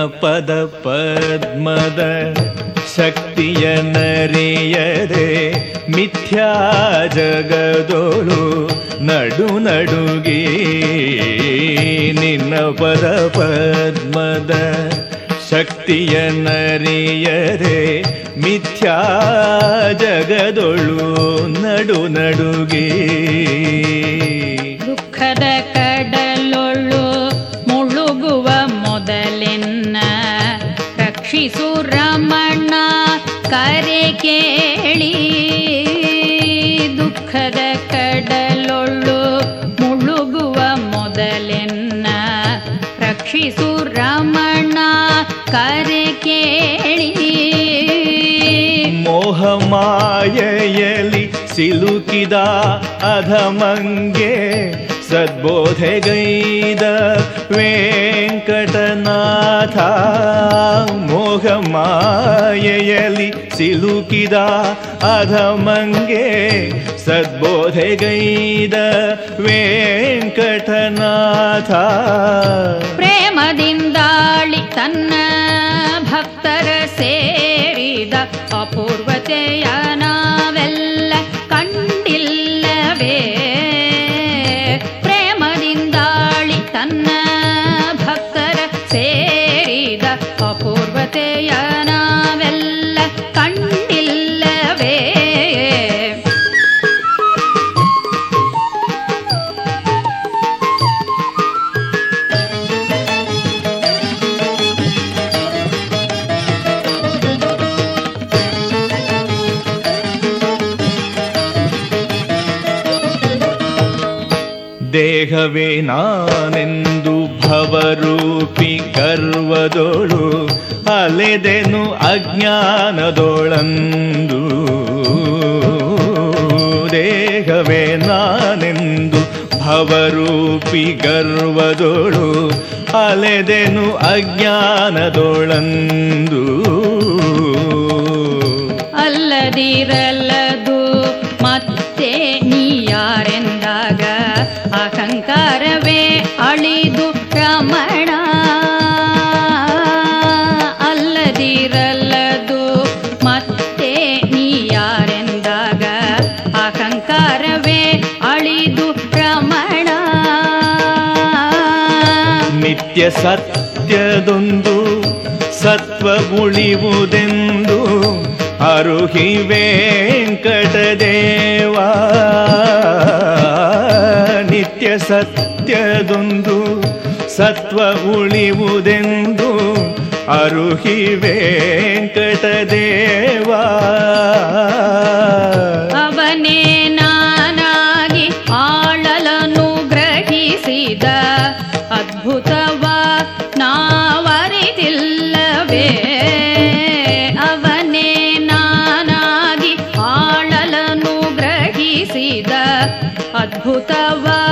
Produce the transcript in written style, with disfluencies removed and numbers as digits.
ಪದ ಪದ್ಮದ ಶಕ್ತಿಯ ನರಿಯರೆ ಮಿಥ್ಯಾ ಜಗದೋಳು ನಡು ನಡುಗಿ ನಿನ್ನ ಪದ ಪದ್ಮದ ಶಕ್ತಿಯ ನರಿಯರೆ ಮಿಥ್ಯಾ ಜಗದೊಳು ನಡು ನಡುಗಿ ದುಃಖದ ಕಡಲೊಳ್ಳು ಮುಳುಗುವ ಮೊದಲೆನ್ನ ರಕ್ಷಿಸು ರಮಣ ಕರೆ ಕೇಳಿ. ದುಃಖದ ಕಡಲೊಳ್ಳು ಮುಳುಗುವ ಮೊದಲೆನ್ನ ರಕ್ಷಿಸು ರಮಣ ಕರೆ ಕೇಳಿ. ಮೋಹಮಾಯೆಯಲ್ಲಿ ಸಿಲುಕಿದ ಅಧಮಂಗೆ ಸದ್ಬೋಧೆಗೈದ ವೆಂಕಟನಾಥ. ಮೋಹಮಾಯೆಯಲ್ಲಿ ಸಿಲುಕಿದ ಅಧಮಂಗೆ ಸದ್ಬೋಧೆಗೈದ ವೆಂಕಟನಾಥ. ಪ್ರೇಮದಿಂದಾಳಿ ತನ್ನ ಭಕ್ತರ ಸೇರಿದ ಅಪೂರ್ವತೆಯ ನಾವೆಲ್ಲ ಕಂಡಿಲ್ಲವೇ. ಪ್ರೇಮದಿಂದಾಳಿ ತನ್ನ ಭಕ್ತರ ಸೇರಿದ ಅಪೂರ್ವತೆಯ ನಾವೆಲ್ಲ ಕಂಡಿಲ್ಲವೇ. ದೇಹವೇ ನಾನೆಂದು ಭವರೂಪಿ ಗರ್ವದೋಳು ಅಲೆದೆನು ಅಜ್ಞಾನದೊಳಂದು. ದೇಹವೇ ನಾನೆಂದು ಭವರೂಪಿ ಗರ್ವದೋಳು ಅಲೆದೆನು ಅಜ್ಞಾನದೊಳಂದು. ಅಲ್ಲದಿರಲ್ಲದು ಮತ್ತೆ ನೀ ಯಾರೆಂದಾಗ ಅಹಂಕಾರವೇ ಅಳಿದು ರಮಣ. ಅಲ್ಲದಿರಲ್ಲದು ಮತ್ತೆ ನೀ ಯಾರೆಂದಾಗ ಅಹಂಕಾರವೇ ಅಳಿದು ರಮಣ. ನಿತ್ಯ ಸತ್ಯದೊಂದು ಸತ್ವ ಉಳಿವುದೆಂದು ಅರುಹಿ ವೆಂಕಟದೇವ. ನಿತ್ಯ ಸತ್ಯದೊಂದು ಸತ್ವ ಉಳಿವುದೆಂದು ಅರುಹಿ ವೆಂಕಟದೇವ. ಅವನೇ ನಾನಾಗಿ ಆಳಲನು ಗ್ರಹಿಸಿದ ಅದ್ಭುತವ ನಾವರಿತಿಲ್ಲವೇ. ಅವನೇ ನಾನಾಗಿ ಆಳಲನು ಗ್ರಹಿಸಿದ ಅದ್ಭುತವ